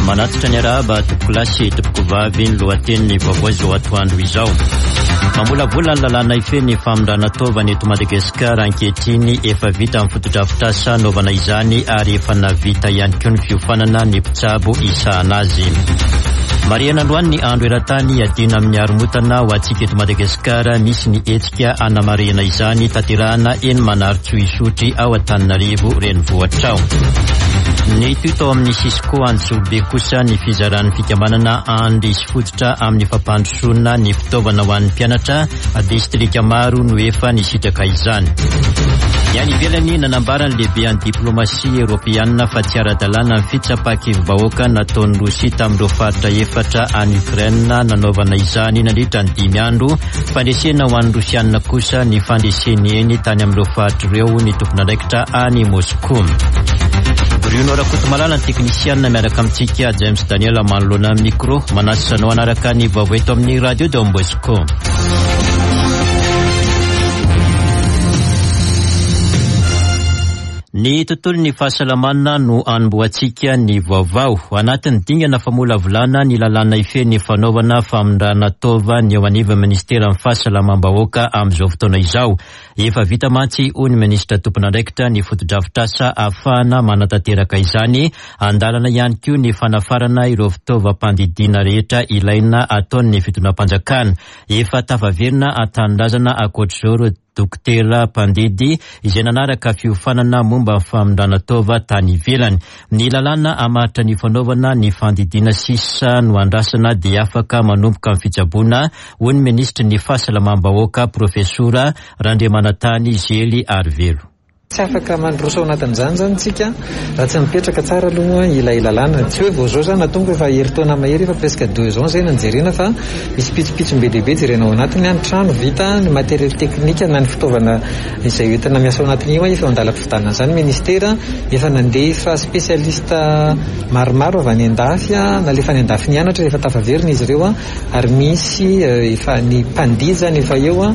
Manatitra ny arahaba topoko lasy topoko vavy ny lohateny vaovao atoandro izao. Mamolavola ny lalàna ifeny famondrana taovana eto Madagasikara ankehitriny efa vita amin'ny fotodrafitrasa naovana izany ary efa navita ihany koa ny fiofanana ny mpitsabo isahana azy. Mariana Androany ny andro eran-tany adina amin'ny haromontana ho antsika eto Madagasikara misy ny hetsika anamarena izany tanterahana eny Manarotso Isotry ao Antananarivo renivohitra ao. Ny tao amin'ny Sisco Antsobe kosa ny fizaran'ny fikambanana andry sy fototra amin'ny fampandrosoana ny fitaovana ho an'ny mpianatra distrika maro no efa nisitraka izany. Any ivelany nanambarany lehibe any diplomasia Europeana fa tsy ara-dalàna ny fitsapan-kevim-bahoaka nataon'ny Rosia tamin'ireo faritra efatra any Ukraine nanaovana izany nandritra ny 5 andro fandresena ho an'ny Rosianina kosa ny fandreseny eny tany amin'ireo faritra ireo ny tompon'andraikitra any Moscou. Bruno Rakotomalala ny teknisianina miaraka amintsika James Daniel manoloana micro manasanao anaraka ny vaovao eto amin'ny Radio Don Bosco. Ny tontolon'ny fahasalamana no anomboantsika ny vaovao. Anatin'ny dingana famolavolana ny lalàna ifeny fanaovana famondrana taova ny ao anivon'ny Ministeran'ny Fahasalamam-bahoaka amin'izao fotoana izao. Efa vita mantsy hoy ny Ministra tompon'andraikitra ny fotodrafitrasa ahafahana manatanteraka izany, andalana ihany koa ny fanafarana ireo fitaovam-pandidiana rehetra ilaina ataon'ny fitonam-panjakana. Efa tafaverina an-tanindrazana ankoatr'izao Dokotera Pandidy izay nanaraka fiofanana momba famondrana taova tany ivelany. Ny lalàna hamaritra ny fanaovana ny fandidiana sisa no andrasana dia afaka manomboka amin'ny fitsaboana, hoy ny Ministra ny Fahasalamam-bahoaka Profesora Randriamanantany Zely Arvelo. Tsy afaka mandroso ao anatin'izany zany tsika raha tsy mipetraka tsara aloha ilay lalàna. Tsy hoe vao zao zany natonga efa herintaona mahery efa presque 2 ans zay nanjerena fa misy pitsopitso be dehibe jerena ao anatiny any trano vita ny matériel teknika na ny fitaovana izay entina miasa ao anatiny io efa andala mpivitanana zany ministera efa nandefa spesialista maromaro avy any andafy na lefa any andafy nianatra efa tafaverina izy ireo ary misy efa ny mpandijany efa eo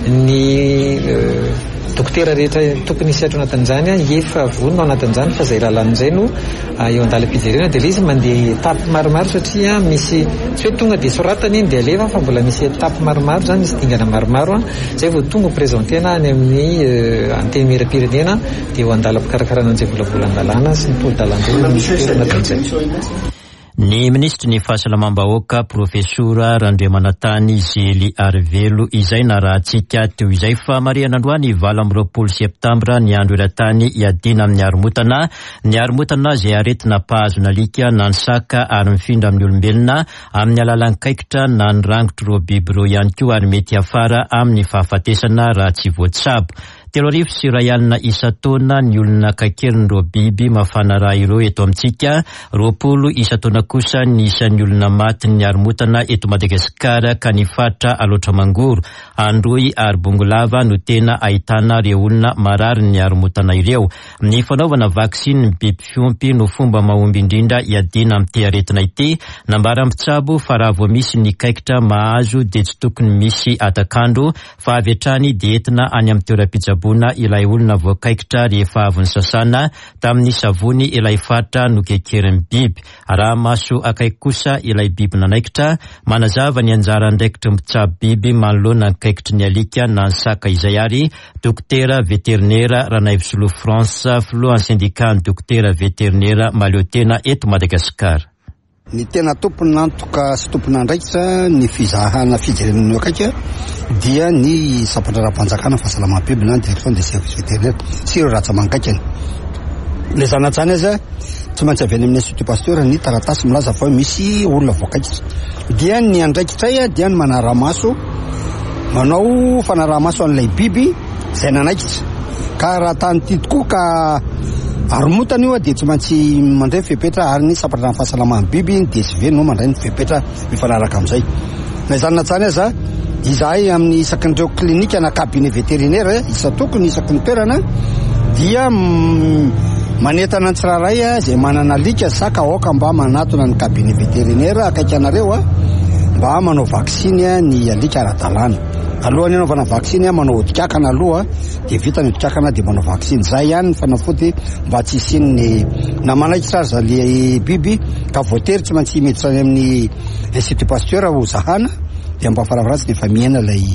ny dokotera rehetra tokony hisy anatin'izany efa vonona ao anatin'izany fa zay lalàn'izay no eo andalam-pijerena dia izy mandeha etape maromaro satria misy tsy hoe tonga dia soratany iny dia alefa fa mbola misy etape maromaro zany misy dingana maromaro zay vao tonga présentena any amin'ny anteny miram-pirenena dia eo andalam-pikarakarana an'izay volavolany lalàna sy ny tolo-dalandro ministera anatin'izay. Ny Ministra ny Fahasalamam-bahoaka Profesora Randriamanantany Zely Arvelo izay narahantsika teo izay fa Mariana Androany 20 septambra ny andro eran-tany iadina amin'ny haromontana. Ny haromontana izay aretina mpahazona alika na ny saka ary mifindra amin'ny olombelona amin'ny alalan'ny kaikitra na ny rangotro ireo biby ireo ihany koa ary mety afara amin'ny fahafatesana raha tsy voatsabo. 3 sy 1 alina isa-taona ny olona kakerin-ireo biby mafana raha ireo eto amintsika. 20 isa-taona kosa ny isan'ny olona maty ny haromontana eto Madagasikara ka ny fatra aloatra mangoro. Androy ary Bongolava no tena ahitana ireo olona marary ny haromontana ireo. Ny fanaovana vaksiny ny biby fiompy no fomba mahomby indrindra iadina amin'ity aretina ity. Nambara mpitsabo fa raha vao misy ny kaikitra mahazo dia tsy tokony misy atakandro fa avy hatrany dia entina any amin'ny toeram-pitsaboana ilay olona voakaikitra rehefa avy ny sasana tamin'ny savony ilay fatra no kekerin'ny biby. Raha maso akaiky kosa ilay biby nanaikitra manazava ny anjara andraikitra mpitsabo biby manoloana ny kaikitry ny alika na ny saka izay ary. Dokotera veterinera Ranaivisolo France filohan'ny syndicat dokotera veterinera maleotena eto Madagasikara. Ny tena tompony nantoka sy tompony andraikitra ny fizahana fijerenan'ny akaika dia ny sampandra-panjakana fahasalamam-biby na direction des services vétérinaires sy ireo ratsamankaikany. Le zanatsany azy tsy maintsy avy any amin'ny institut pasteur ny taratasy milaza fa misy olona voakaikitra. Dia ny andraikitray dia ny manara-maso manao fanaraha-maso an'ilay biby izay nanaikitra. Ka raha tany ity tokoa ka haromontana io dia tsy maintsy mandray fepetra ary ny sampandra fahasalamana biby dia sy ve no mandray ny fepetra mifanaraka amin'izay. Na izany natsany aza izahay amin'ny isakin'ireo klinika na cabinet vétérinaire isa tokony isaky ny toerana dia manetana ny tsiraray izay manana alika saka aoka mba manatona ny cabinet vétérinaire akaiky anareo mba manao vaksiny ny alika ara-dalàna. Alohan'ny anaovana vaksiny manao odikakana aloha dia vita ny odikakana dia manao vaksiny. Zay ihany ny fanafody mba tsy isian'ny na manaiky tsara le biby ka voatery tsy maintsy miditra any amin'ny Institut Pasteur ho zahana dia mba faravaratsy dia efa miaina ilay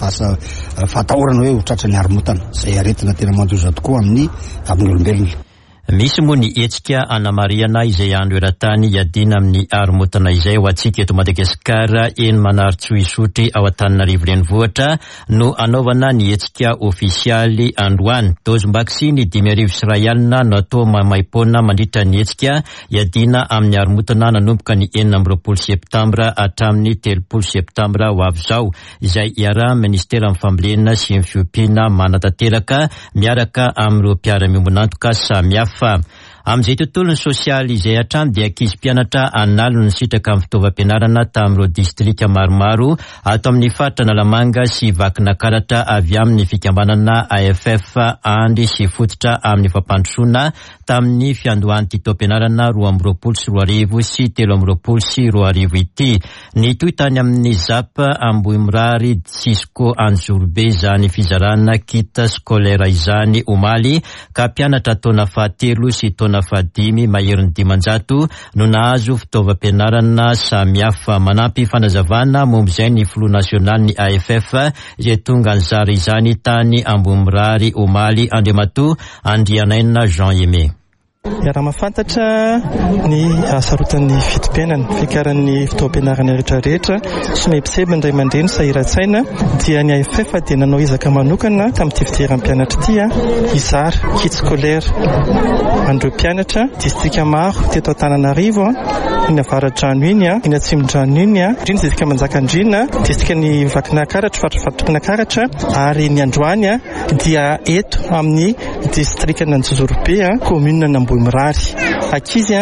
fatahorana hoe ho tratran'ny haromontana. Zay aretina tena mandoza tokoa amin'ny olombelona. Misy moa ny hetsika anamariana izay andro eran-tany iadina amin'ny haromontana izay ho antsika eto Madagasikara eny Manaritsotry ao Antananarivo renivohitra no anaovana ny hetsika ofisialy androany. Dôzy ny 5,000 natao maimaimpoana mandritra ny hetsika iadina amin'ny haromontana nanomboka ny 9 septambra hatramin'ny 3 septambra ho avy izao, izay iaraha ministera amin'ny fambolena sy ny fiompiana manatanteraka miaraka amin'ireo mpiara-miombonantoka samihafa. Amin'izay tontolony sosialy izay hatrany dia ankizy mpianatra analy no nisitraka amin'ny fitaovam-pianarana tamin'ireo distrika maromaro ato amin'ny faritra Analamanga sy Vakinankaratra avy amin'ny fikambanana AFF andry sy fototra amin'ny fampandrosoana tamin'ny fiandohan'ny fitaovam-pianarana 2024 sy 2023 ity. Ny toy tany amin'ny ZAP Ambohimirary Tsisko Anjorobe izany fizarana kit skolera izany omaly ka mpianatra taona fahatelo sy taona fahadimy maherin'ny 500 no nahazo fitaovam-pianarana samihafa. Manampy fanazavana mombizay ny filoha nasionaly ny AFF izay tonga anjara izany tany Ambohimirary omaly Andriamatoa Andrianaina Jean Yeme. Raha mahafantatra ny asarotan'ny fitopinana fikaran'ny fitaovam-pianarana rehetrarehetra sy mihebiseby indray mandreny sahiran-tsaina dia ny AFF dia nanao ezaka manokana tamin'ity fidiram-pianatra ity izara kit scolaire andreo mpianatra distrika maro teto Antananarivo iny avaradrano iny iny atsimondrano iny indrindra distrika Manjakandriana distrika ny Vakinankaratra Vakinankaratra ary ny Androany dia eto amin'ny distrika Anjorobe commune Ambohimirary. Ankizy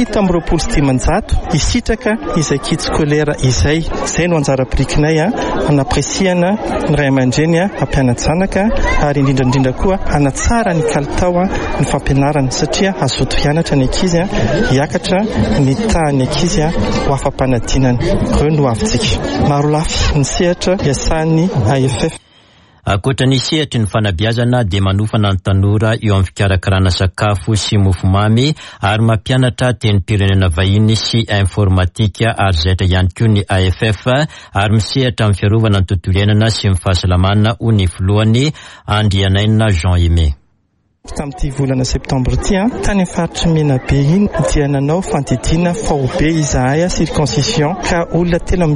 720 isitraka izay kit scolaire izay no anjara birikinay anapresiana ny ray aman-dreny ampianatsanaka ary indrindra koa anatsara ny kalitao ny fampianarana satria azoto hianatra ny ankizy hiakatra ny tany ankizy ho afampanadinana. Reo no avintsika maro lafy ny sehatra iasan'ny AFF. Akoatra ny sehatry ny fanabeazana dia manofana ny tanora eo amin'ny fikarakarana sakafo sy mofomamy ary mampianatra tenim-pirenena vahiny sy informatika ary zaitra ihany koa ny AFF ary misehatra amin'ny fiarovana ny tontolo iainana sy ny fahasalamana ho ny voalohany Andrianaina Jean Yeme. Tamin'ity volana septambra ity tany faritry Menabe iny dia nanao fandidiana faobe izahay circoncision ka olona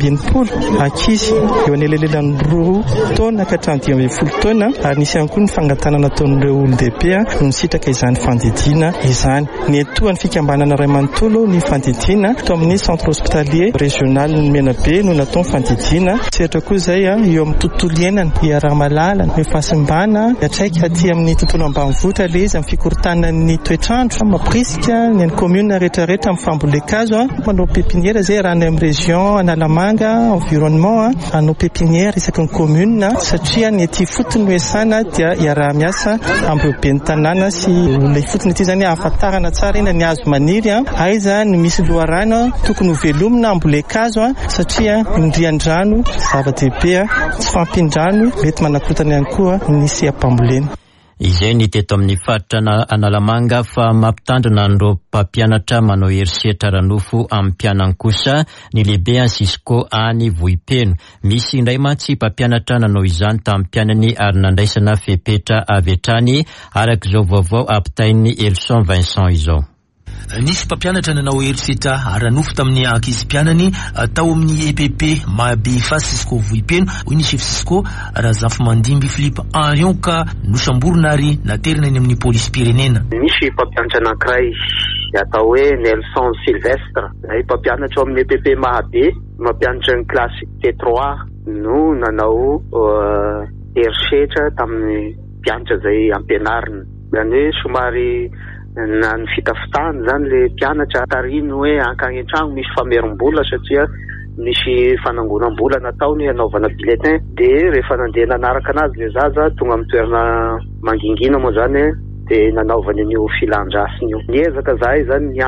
13 ankizy eo anelelelan'ny 2 taona ka hatramin'ny 10 taona ary nisy ihany koa ny fangatanana ataon'ireo olon-dehibe no nisitraka izany fandidiana izany. Ny etoan'ny fikambanana Ray Manontolo ny fandidiana to amin'ny centre hospitalier régional ny Menabe no natao fandidiana. Sehatra koa izay eo amin'ny tontolo iainana iaraha-malala ny fahasimbana atraika aty amin'ny tontolo ambanivohitra lezy amin'ny fikorontanan'ny toetrandro mampirisika ny commune rehetrarehetra amin'ny fambolekazo manao pépinière zay raha ny amin'ny région Analamanga environnement anao pépinière isaky ny commune satria ny ety fotony hoesana dia iaraha-miasa amin'ireo ben'ny tanàna sy ilay fotony ety zany ahafantarana tsara ina ny hazo maniry aiza ny misy loharano tokony ho velomina ambolekazo satria indrian-drano zava-dehibe tsy fampin-drano mety manakorotana ihany koa ny seha-pambolena. Izay ny teto amin'ny faritra Analamanga fa mampitandrina an'ireo mpampianatra manao herisetra ranofo amin'ny mpianany kosa ny lehibe Cisco any Vohipeno. Misy indray mantsy mpampianatra nanao izany tamin'ny mpianany ary nandraisana fepetra avy hatrany araka izao vaovao ampitain'ny Elson Vincent izao. Nisy mpampianatra nanao herisetra ranofo tamin'ny ankizy mpianany tao amin'ny EPP Mahabefa Cisco Vohipeno hoy ny chef Cisco Razafy Mandimby Philippe Henrion ka nosamborona ary naterina eny amin'ny polisy pirenena. Nisy mpampianatra anankiray atao hoe Nelson Sylvestre ay mpampianatra amin'ny EPP Mahabe mampianatra ny klasy T3 no nanao herisetra tamin'ny mpianatra zay ampianarina. Zany hoe somary na ny fitafitany zany le mpianatra tariny hoe ankany an-trano misy famerim-bola satria misy fanangonam-bola nataony anaovana bulletin de rehefa nandeha nanaraka anazy le zaza tonga amin'ny toerana mangingina moa zany de nanaovany an'io filandrasiny io. Niezaka zahay zany niafy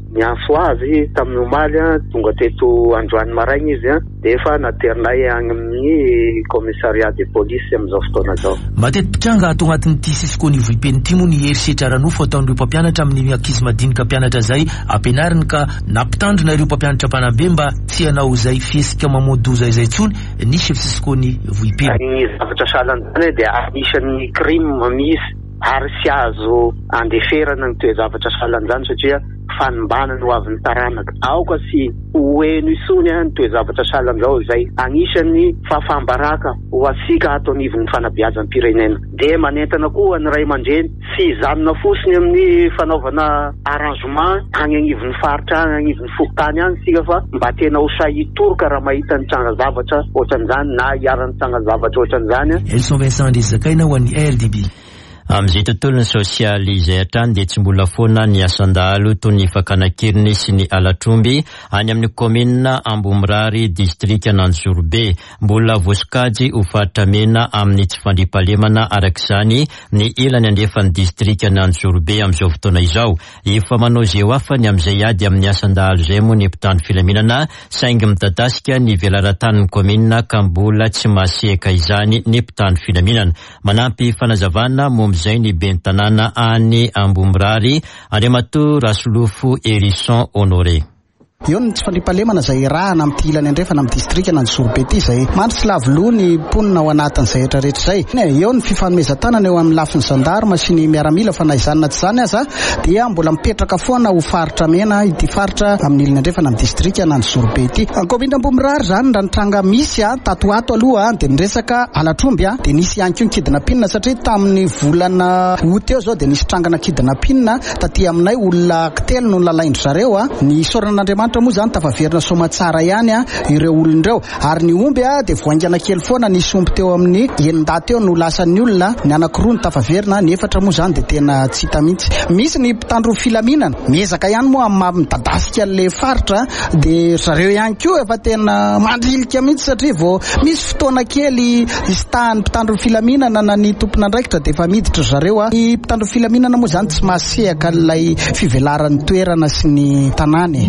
miantso azy tamin'ny omaly tonga teto androany maraigna izy dia efa naterinay agny amin'ny commissariat de police amin'izao fotoana zao. Matetitranga ato agnatin'ity Sisikony Vohipeny ity moa ny herisetra ranofo ataon'ireo mpampianatra amin'ny ankizy madinika mpianatra zay ampianariny ka nampitandrina ireo mpampianatra mpanabe mba tsy hanao zay fiesika mamodoza izay tsony ny chef Sisikony Vohipeny. Ny zavatra sahalan'izany dia anisan'ny crime misy ary sy azo andeferana ny toe-zavatra sahalan'izany satria fanombanana ho avin'ny taranaka. Aoka sy hoeno isony ny toe-zavatra sahalan'izao izay anisan'ny fafambaraka ho asika ato anivon'ny fanabeazam-pirenena. Dia manentana koa ny ray aman-dreny sy zanona fosiny amin'ny fanaovana arrangement agny anivon'ny faritra agny anivon'ny fokontany agny sika fa mba tena ho sahitoroka raha mahita ny tranazavatra ohatran'izany na hiaran'ny tranazavatra ohatran'izany. Elson Vincent Ndezakaina ho an'ny RDB. Amin'izay tontolony sosialy izay hatrany dia tsy mbola foana ny asandalo toy ny Fakanakiriny sy ny Alatromby any amin'ny komina Ambomirary distrika Nanjorobe. Mbola voasokajy ho faratramena amin'ny tsy fandriampahalemana arak'izany ny ilany andrefan'ny distrika Nanjorobe amin'izao fotoana izao. Efa manao zeo afany amin'izay ady amin'ny asandalo izay moa ny mpitandro filaminana saingy midadasika ny velaran-tanin'ny komina ka mbola tsy masehaka izany ny mpitandro filaminana. Manampy fanazavana izay ny ben'ny tanàna any Ambomirary Andriamatoa Rasolofo Hérisson Honoré. Io ny tsy fandriampahalemana zay rahana amin'ny ilany andrefana amin'ny distrika Nanjorobe ity zay mandry lavoloa ny mponina ao anatin'izay rehetrarehetra zay. Eo ny fifanomezan-tanana eo amin'ny lafin'ny zandarma sy ny miaramila fa na izany na tsy izany aza dia mbola mipetraka foana ho faritra mena ity faritra amin'ny ilany andrefana amin'ny distrika Nanjorobe ity. Komina Ambomirary zany raha nitranga misy tatoato aloha dia niresaka Alatromby dia nisy ihany koa ny kidnapping satria tamin'ny volana août eo zao dia nisy trangana kidnapping taty aminay olona telo no nilalaindry zareo. Ny soran'Andriamanitra moa zany tafaverina soma tsara ihany ireo olon'ireo ary ny omby dia voaingana kely foana nisy omby teo amin'ny enindaty eo no lasan'ny olona ny anankiroa ny tafaverina ny efatra moa zany dia tena tsy hita mihitsy. Misy ny mpitandro filaminana miezaka ihany moa midadasika le faritra dia zareo ihany koa efa tena mandrilika mihitsy satria vao misy fotoana kely istahan'ny mpitandro filaminana na ny tompon'andraikitra dia efa miditra zareo. Ny mpitandro filaminana moa zany tsy masehaka ilay fivelaran'ny toerana sy ny tanàny.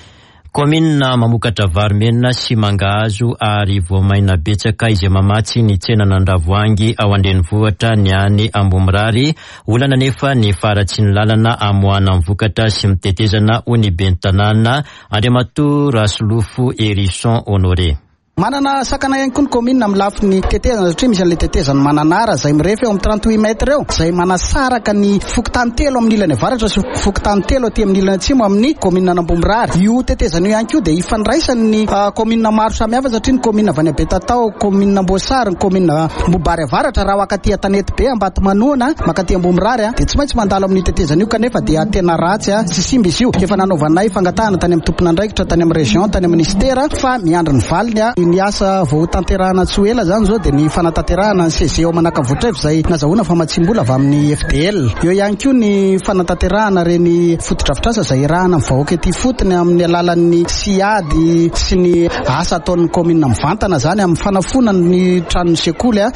Komina mamokatra varimena sy mangahazo ary voamaina betsaka izay mamatsy ny tsenan'Andravoangy ao an-drenivohitra ny any Ambomirary. Olana nefa ny faratsy ny lalana amoana amin'ny vokatra sy mitetezana ho ny ben'ny tanàna Andriamatoa Rasolofo Hérisson Honoré. Manana sakana ihany koa ny komina amin'ny lafiny tetezana satria misy an'ilay tetezana mananara zay mirefy eo amin'ny 38 mètres eo zay manasaraka ny fokontany telo amin'ny ilany avaratra sy fokontany telo aty amin'ny ilany atsimo amin'ny komina Ambomirary. Io tetezana io ihany koa dia ifandraisan'ny komina maro samihafa satria ny komina avy any Betatao, komina Mboasary, ny komina Mbobary avaratra raha akaty Tanety be Ambatomanoana makaty Ambomirary dia tsy maintsy mandalo amin'ny tetezana io kanefa dia tena ratsy sy simba izy io. Efa nanaovanay fangatahana tany amin'ny tompon'andraikitra, tany amin'ny région, tany amin'ny ministera fa miandry ny valiny ny asa vao tanterahana tsy ho ela zany zao dia ny fanatanterahana ny CGO manakavotrefy zay nazahoana fa matsimbola avy amin'ny FDL. Eo ihany koa ny fanatanterahana reny fotodrafitrasa zay rahana amin'ny vahoaka ety fotony amin'ny alalan'ny siady sy ny asa ataon'ny komina mivantana zany amin'ny fanafona ny tranon'ny sekoly.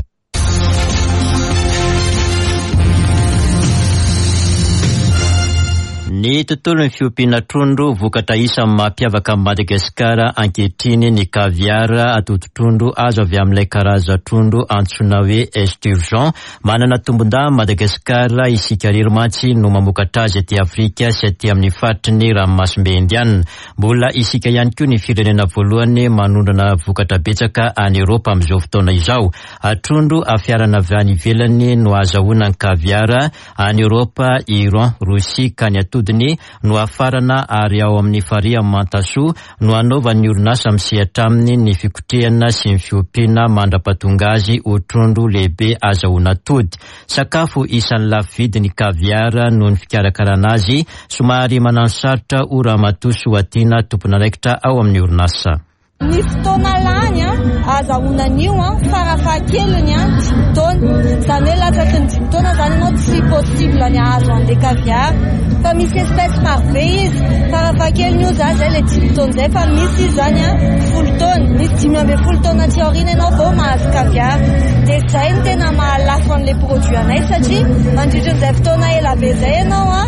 Ny tontolon'ny fiompiana trondro vokatra isan'ny mampiavaka Madagasikara ankehitriny ny kaviara atoto-trondro azo avy amin'ilay karaza trondro antsoina hoe esturgeon. Manana tombon-dà Madagasikara isika riromantsy no mamokatra azy aty Afrika sy aty amin'ny faritry ny ranomasimbe Indiana. Mbola isika ihany koa ny firenena voalohany manondrana vokatra betsaka any Eropa amin'izao fotoana izao. Trondro afiarana avy any ivelany no azahoana ny kaviara any Eropa, Iran, Rosia ka ny atody no afarana ary ao amin'ny faria Mantaso no anaovan'ny orinasa misehatra aminy ny fikotrehana sy ny fiompiana mandrapatonga azy ho trondro lehibe azahoana atody. Sakafo isan'ny lafo vidy ny kaviara noho ny fikarakarana azy somary manano sarotra ho Ramatoa Soatiana tompon'andraikitra ao amin'ny orinasa. Ny fotoana lany azahoana an'io farafahakeliny 10 taona zany hoe latsaky ny 10 taona zany ianao tsy possible ny azo andeha kaviara fa misy espèce marobe izy farafahakeliny io zany zay le 10 taona zay fa misy izy zany 10 taona misy 10 taona tsy aoriana ianao vao mahazo kaviara dia zay no tena mahalafo an'ilay produit anay satria mandritran'izay fotoana ela be zay ianao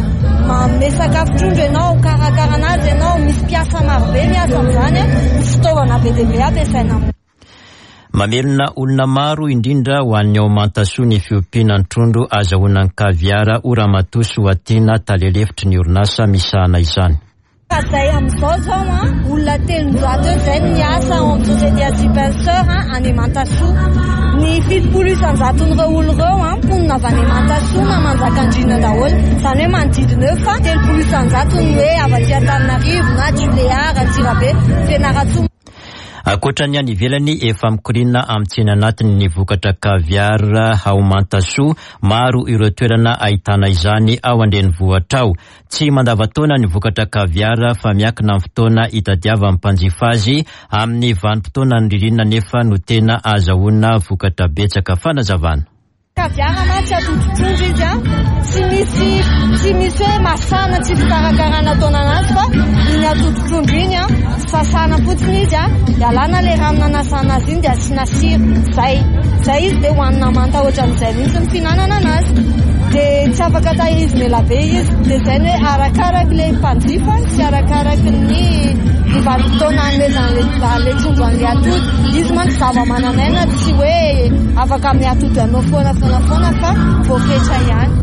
manome sakafon-trondro ianao, karakara anazy ianao, misy piasa marobe miasa amin'izany fitaovana be dia be ampiasaina. Mamelona olona maro indrindra ho an'ny aumentaso ny fiompiana ny trondro azahoana ny kaviara Ramatoa Soatina talelefitry ny orinasa misahana izany. Zay amin'izao zao olona 300 zay niasa en société superseur Anementaso. Ny 700,000 olon'ireo mponina avy Anementaso manjakandrina daholo. Zany hoe manodidina eo fa 300,000 ny hoe avy aty Antananarivo na Toliara, Antsirabe, Fianarantsoa. Ankoatran'ny any ivelany efa mikorina amin'ny tsena anatiny ny vokatra kaviara aumentaso, maro ireo toerana ahitana izany ao andrenivohitra ao. Tsy mandavataona ny vokatra kaviara fa miankina amin'ny fotoana itadiava amin'ny mpanjifa azy amin'ny vanim-potoana ny ririnina nefa no tena azahoana vokatra betsaka fanazavana. Kaviara ma tsy atoto-trondro izy tsy misy hoe masana tsy fikarakarana taona anazy fa iny atoto-trondro iny sasana fotsiny izy ialana le rano nanasana azy iny dia asiana siro. Zay izy dia hoanina manta ohatran'izay mihitsy ny fihinanana anazy. Dia tsy afaka tahirizina ela be izy. Dia zay ny hoe arakaraky le mpanjifa sy arakaraky ny vanim-potoana an'le trondro an'le atoto. Izy manko zava-mananaina tsy hoe afaka amin'ny atoto ianao foana fa voafetra ihany.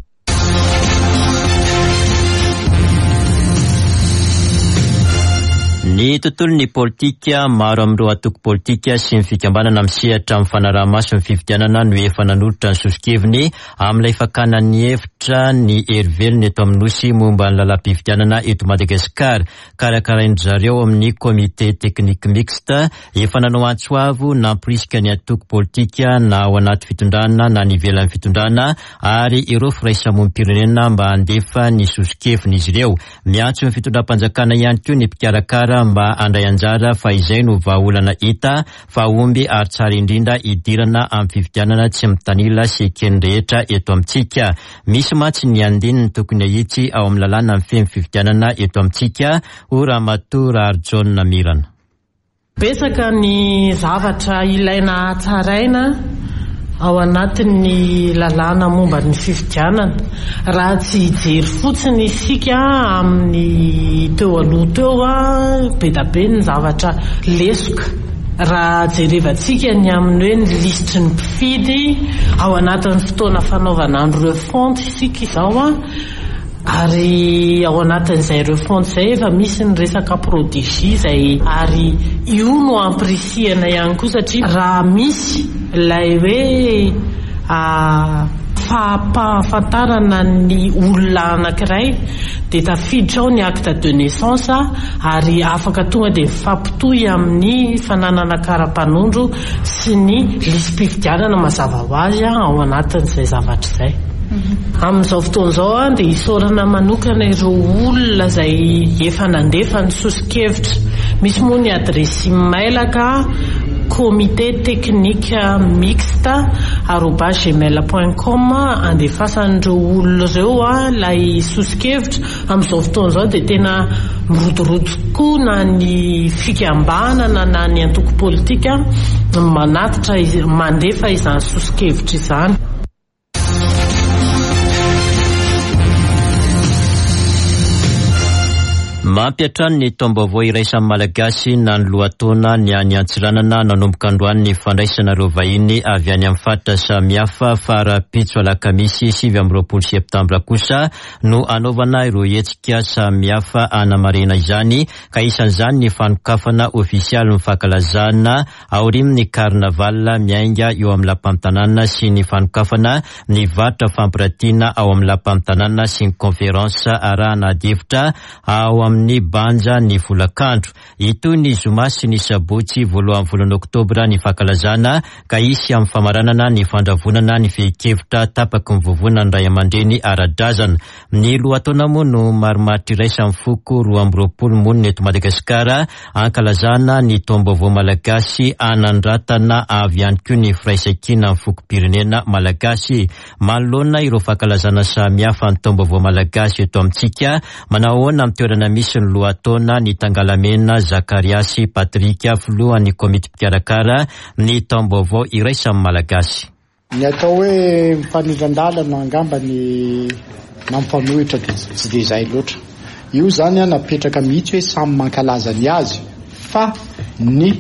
Ny tontolon'ny politika maro amin'ireo atoko politika sy ny fikambanana misehatra amin'ny fanaraha-maso ny fifidianana no efa nanolotra ny sosikeviny amin'ilay fakanan'ny hevitra ny Hervelona eto amin'ny nosy momba ny lalam-pifidianana eto Madagasikara. Karakarain'ny zareo amin'ny komite teknika mixte efa nanao antsoavo namporisika ny atoko politika na ao anaty fitondrana na ny ivelan'ny fitondrana ary ireo firaisamonim-pirenena mba handefa ny sosikeviny izy ireo. Miantso ny fitondram-panjakana ihany koa ny mpikarakara mba andray anjara fa izay no vahaolana hita fa omby ary tsara indrindra idirana amin'ny fifidianana tsy mitanila sy ekeny rehetra eto amintsika. Misy matsy ny andininy tokony ahitsy ao amin'ny lalàna amin'ny femy fifidianana eto amintsika Ramatoa Rary John Namirana. Betsaka ny zavatra ilaina tsaraina ao anatin'ny lalàna momba ny fifidianana raha tsy hijery fotsiny isika amin'ny teo aloha teo be da be ny zavatra lesoka. Raha jerevantsika ny amin'ny hoe ny listry ny mpifidy ao anatin'ny fotoana fanaovana ny refonte isika izao ary ao anatin'izay refonte izay efa misy ny resaka prodigie zay ary io no ampirisiana ihany koa satria raha misy ilay hoe fahafantarana ny olona anankiray dia tafiditra ao ny acte de naissance ary afaka tonga dia mifampitohy amin'ny fananana kara-panondro sy ny listim-pifidianana mazava ho azy ao anatin'izay zavatra izay. Amin'izao fotoan'izao dia hisorana manokana ireo olona izay efa nandefa ny sosikevitra. Misy moa ny adresy mailaka comité technique mixte @gmail.com andefasan'ireo olona ireo lay sosikevitra. Amin'izao fotoan'izao dia tena mirodorodo koa na ny fikambanana na ny antoko politika manatitra mandefa izany sosikevitra izany. Mampiatrano ny taom-baovao iraisan'ny malagasy na ny lohataona ny any Antsiranana nanomboka androany ny fandraisana ireo vahiny avy any amin'ny faritra samihafa fara-pitso alakamisy 7 septambra kosa no anaovana ireo hetsika samihafa anamarena izany ka isan'izany ny fanokafana ofisialy mifankalazana aorimin'ny karnaval miainga eo amin'ny lampamtanana sy ny fanokafana ny varotra fampiratiana ao amin'ny lampamtanana sy ny konferansa arahana adefitra ao amin'ny banja ny volakandro. Ito ny zoma sy ny sabotsy voalohan'ny volana oktobra ny fankalazana ka isy amin'ny famaranana ny fandravonana ny fehi-kevitra tapaky ny vovona ny ray aman-dreny ara-drazana. Ny lohataona moa no marimaritra iraisany foko 20 monina eto Madagasikara ankalazana ny taom-baovao malagasy anandratana avy ihany koa ny firaisankina ny fokom-pirenena malagasy. Manoloana ireo fankalazana samihafa ny taom-baovao malagasy eto amintsika manahoana amin'ny toerana misy ny lohataona ny Tangalamena Zakariasy Patrika filohan'ny komite mpikarakara ny taom-baovao iraisan'ny malagasy. Ny atao hoe mifanindran-dalana angamba ny nampanohitra tsy dia izay loatra. Io zany napetraka mihitsy hoe samy mankalaza ny azy fa ny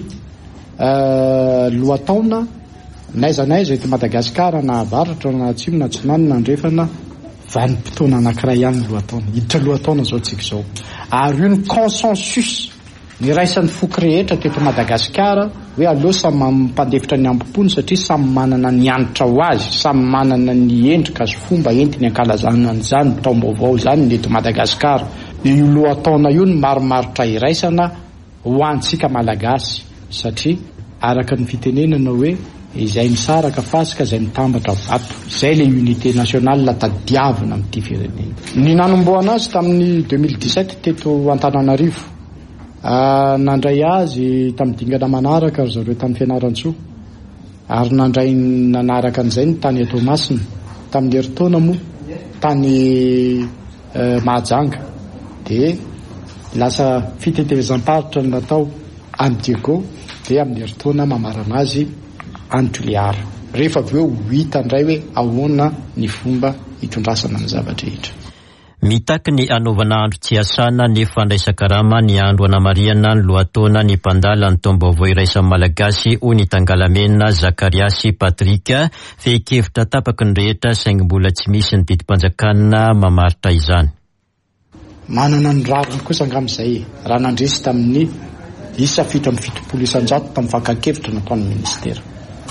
lohataona naiza eto Madagasikara na avaratra na atsimo na tsinany na andrefana vanim-potoana anankiray ihany lohataona. Hiditra lohataona zao tsika zao. Ary io ny consensus ny raisan'ny foky rehetra teto Madagasikara hoe aleo samy mampandefitra ny ampompony satria samy manana ny anitra ho azy, samy manana ny endrika sy fomba entiny ankalazana an'izany taom-baovao zany ny eto Madagasikara. Io lohataona io ny maromaritra iraisana ho antsika malagasy satria araka ny fitenenana hoe izay misaraka fasika izay mitambatra vato, izay le unité nationale la tadiavina amin'ity firenena. Ny nanomboana azy tamin'ny 2017 teto Antananarivo, nandray azy tamin'ny dingana manaraka ry zareo tamin'ny Fianaratsoa, ary nandray nanaraka an'izay ny tany Toamasina tamin'ny herintaona moa tany Mahajanga, dia lasa fitetezam-paritra ny natao any Diego, dia amin'ny herintaona mamarana azy any Toliara. Rehefa avy eo hita indray hoe ahoana ny fomba hitondrasana ny zavatra rehetra. Mitaky ny anaovana andro tsy asana ny fandraisan-karama ny andro anamariana ny lohataona ny mpandala ny taom-baovao iraisan'ny malagasy ho ny Tangalamena Zakariasy Patrika fehi-kevitra tapaky ny rehetra saingy mbola tsy misy ny vidim-panjakana mamaritra izany. Manana ny rariny kosa angam'izay raha nandresy tamin'ny isa 770 tamin'ny fakan-kevitra nataon'ny ministera.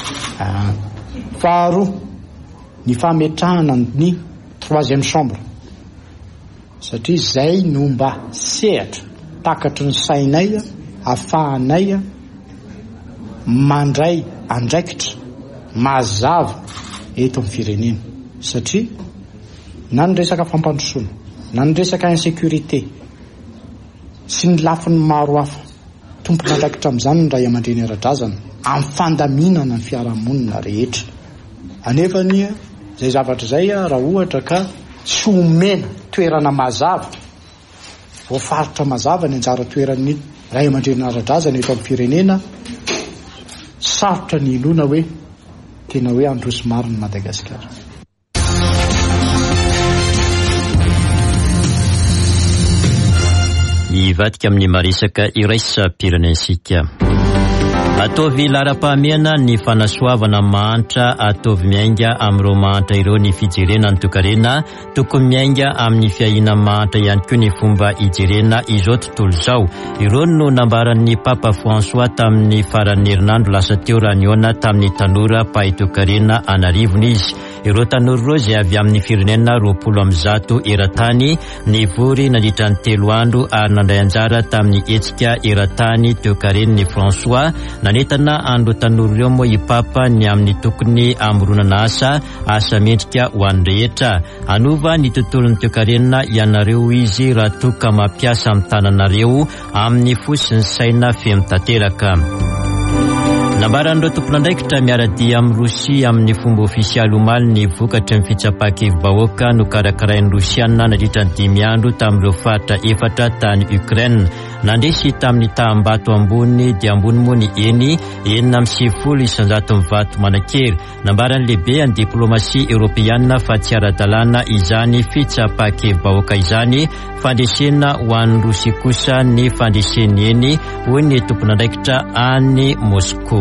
Faharoa, ny fametrahana ny 3e chambre satria izay no mba sehatra takatry ny sainay ahafahanay mandray andraikitra mazava eto amin'ny firenena satria na ny resaka fampandrosoana na ny resaka insécurité sy ny lafiny maro hafa tompona andraikitra amin'izany ny ray aman-dreny ara-drazana amin'ny fandaminana ny fiarahamonina rehetra. Anefany izay zavatra izay raha ohatra ka tsy omena toerana mazava, voafaritra mazava ny anjara toeran'ny ray aman-dreny ara-drazana eto amin'ny firenena, sarotra ny ilona hoe tena hoe androso maro ny Madagasikara. Ivadika amin'ny maresaka iraisam-pirenensika. Ataovy lara-pahamehana ny fanasoavana mantra ataovy miainga amin'ireo mantra ireo ny fijerena ny tokarena tokony miainga amin'ny fiahina mantra ihany koa ny fomba hijerena izao tontolo izao. Ireo no nambaran'ny Papa François tamin'ny faran'ny herinandro lasa teo raha niona tamin'ny tanora mpahay tokarena anarivony izy. Ireo tanora ireo izay avy amin'ny firenena 20 eran-tany nivory nandritra ny 3 andro ary nandray anjara tamin'ny hetsika eran-tany tokaren'ny François. Nanetana andro tanora ireo moa i Papa ny amin'ny tokony amoronana asa mendrika ho an'ny rehetra. Anova ny tontolon'ny toekarena ianareo izy raha toka mampiasa amin'ny tananareo amin'ny fo sy ny saina feno tanteraka. Nambaran'ireo tompon'andraikitra miaradia amin'ny Rosia amin'ny fomba ofisialy omaly ny vokatry ny fitsapakevy-bahoaka no karakarain'ny Rosiana nandritra ny 5 andro tamin'ireo faritra 4 tany Ukraine. Nandresy tamin'ny tahambato ambony dia ambony moa ny eny 970 isanjaton'ny vato manakery. Nambaran'ny lehibe ny diplomasia Europeana fa tsy ara-dalàna izany fitsapakevy-bahoaka izany, fandresena ho an'ny Rosia kosa ny fandreseny eny hoy ny tompon'andraikitra any Moscou.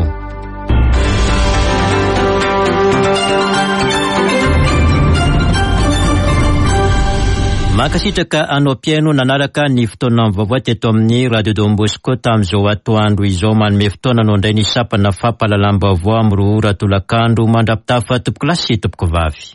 Makasitraka anao piano nanaraka ny fotoana vaovao teto amin'ny Radio Don Bosco tamin'izao atoandro izao manome fotoana no indray ny sapana fampahalalam-baovao amin'ny 2 ora tolakandro mandrapitafa tompoko lasy tompoko vavy.